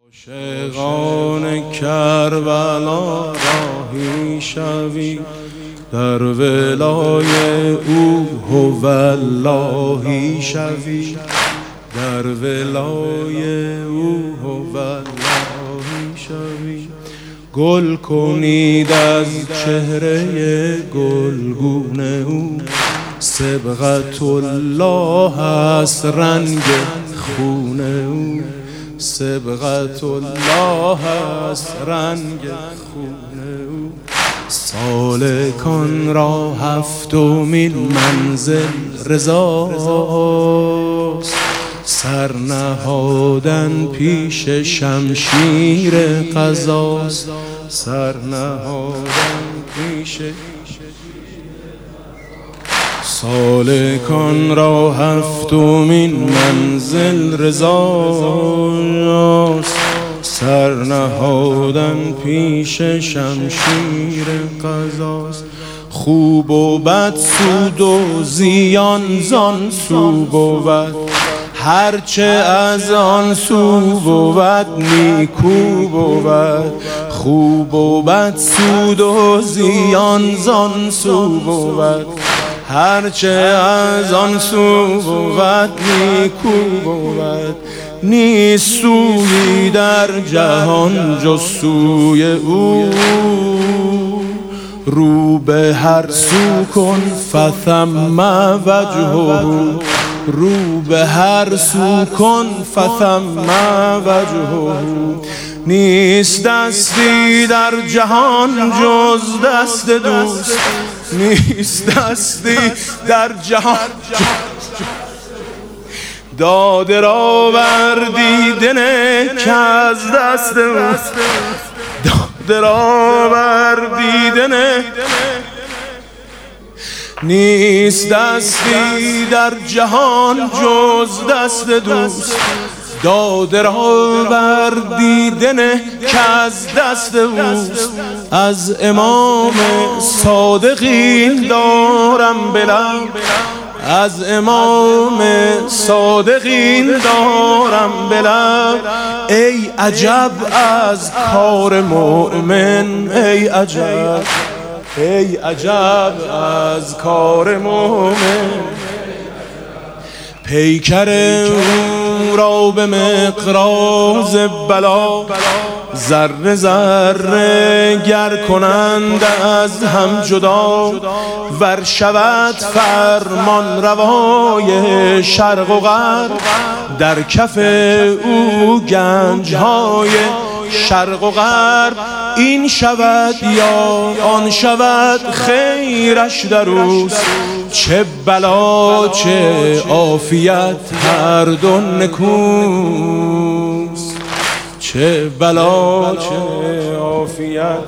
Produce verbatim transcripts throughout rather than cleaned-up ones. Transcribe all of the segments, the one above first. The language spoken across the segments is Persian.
عاشقان کربلا راهی شوی، در ولای او هواللهی شوی، در ولای او هواللهی شوی. گل کنید از چهره گلگون او، صبغت الله است رنگ خون او، صبغت الله است رنگ خون او. سالکان را هفتمین منزل رضاست، سر نهادن پیش شمشیر قضاست، سر نهادن پیش. سالکان را هفتمین منزل رضاست، سر نهادن پیش شمشیر قضاست. خوب و بد سود و زیان زان سو بود، هرچه از آن سو بود نیکو بود. خوب و بد سود و زیان زان سو بود، هرچه از آن سو بود نیکو بود. نیست سویی در جهان جز سوی او، رو به هر سو کن فثم وجهه، رو به هر سو کن فثم وجهه. نیست دستی در جهان جز دست دوست، نیست دستی در جهان. داده را بردیدنه که از دست اوست، داده را بردیدنه. نیست دستی در جهان جز دست دوست، داده را بردیدنه که از دست اوست. از امام صادقین دارم بلند، از امام صادقین دارم بلند. ای عجب از کار مؤمن، ای عجب، ای عجب از کار مؤمن. پیکر او را به مقراض بلا، ذره ذره گر کنند از هم جدا. ور شود فرمان روای شرق و غرب، در کف او گنج های شرق و غرب. این شود یا آن شود خیرش در اوست، چه بلا چه عافیت هر دو نکوست، چه بلا چه عافیت.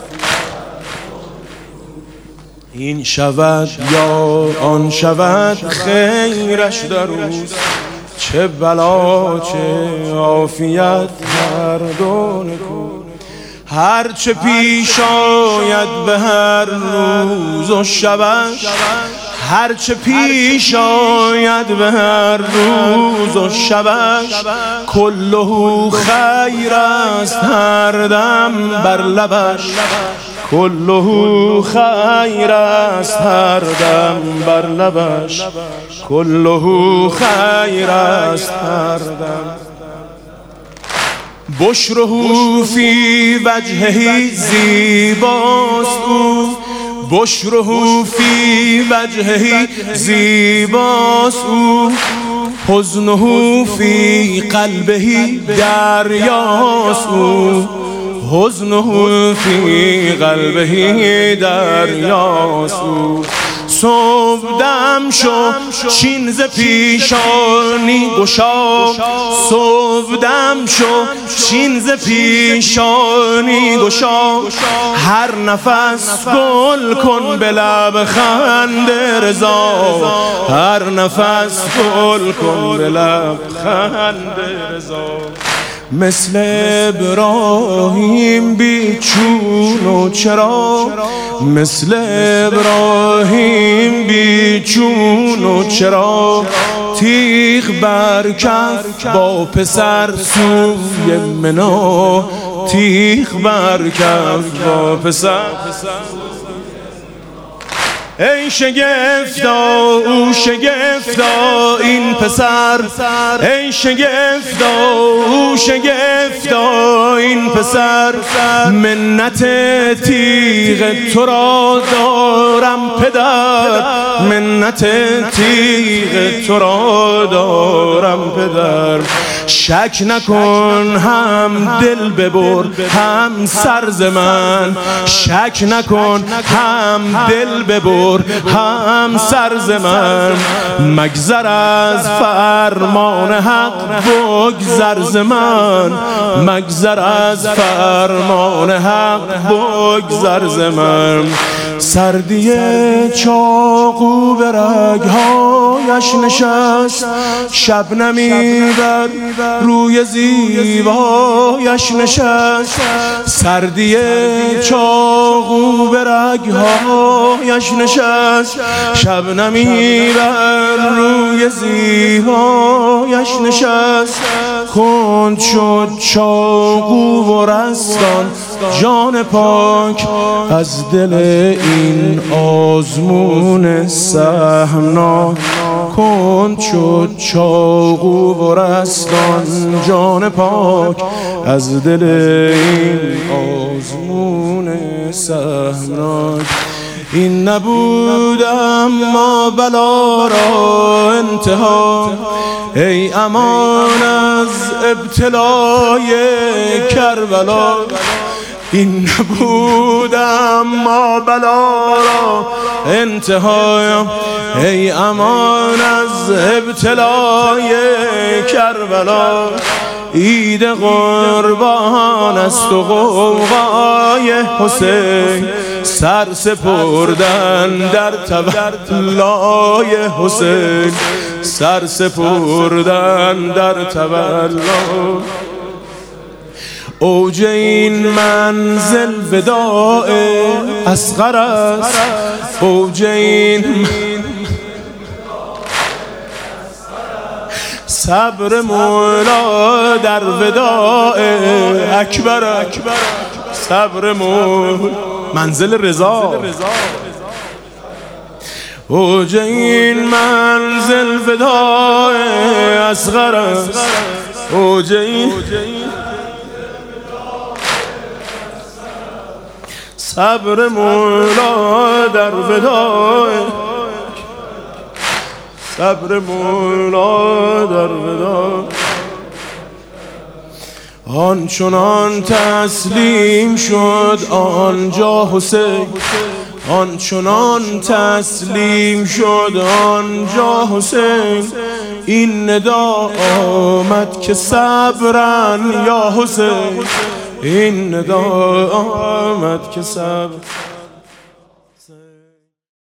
این شود یا آن شود خیرش در اوست، چه بلا چه عافیت هر دو نکوست. هرچه پیش آید به هر روز و شبش، هرچه پیش آید به هر روز و شبش. کله خیر است هر دم بر لبش، کله خیر است هر دم بر لبش، کله خیر است هر دم. بشره فی وجهه زیباست او، بشره فی وجهه زیباست او. حزنه فی قلبه دریاست او، حزنه فی قلبه دریاست او. صبح دم شو چین ز پیشانی گشا، صبح دم شو چین ز پیشانی گشا. هر نفس گل کن به لب خنده رضا، هر نفس گل کن به لب خنده رضا. مثل ابراهیم بی چون و چرا، مثل ابراهیم بی چون و چرا. تیغ بر کف با پسر سوی منا، تیغ بر کف با پسر. ای شگفتا او شگفتا این پسر، ای شگفتا او شگفتا این پسر. منت تیغ تو را دارم پدر، منت تیغ تو را دارم پدر. شک نکن هم دل ببر هم سر ز من، شک نکن هم دل ببر هم سر ز من. مگذر از فرمان حق بگذر ز من، مگذر از فرمان حق بگذر ز من. سردی چاقو به رگ‌هایش نشست، شبنمی بر روی زیبایش نشست. سردی چاقو به رگ‌هایش نشست، شبنمی بر روی زیبایش نشست. کند شد چاقو و رستان جان پاک از دل این آزمون سهمناک. کند شد چاقو و رستان جان پاک از دل این آزمون سهمناک. این نبود اما بلا را انتها، ای امان از ابتلای کربلا. این نبود اما بلا را انتها، ای امان از ابتلای کربلا. عید قربان است و غوغای حسین، سر سپردن در تولای حسین، سر سپردن در تولا. اوج این منزل وداع اصغر است، اوج این صبر مولا در وداع اکبر، صبر مولا منزل رضا. اوج این منزل وداع اصغر است، اوج این صبر مولا در وداع، صبر مولا در وداع. آنچنان تسلیم شد آنجا حسین، آنچنان تسلیم شد آنجا حسین. این ندا آمد که صبرن یا حسین، این ندا آمد که صبر.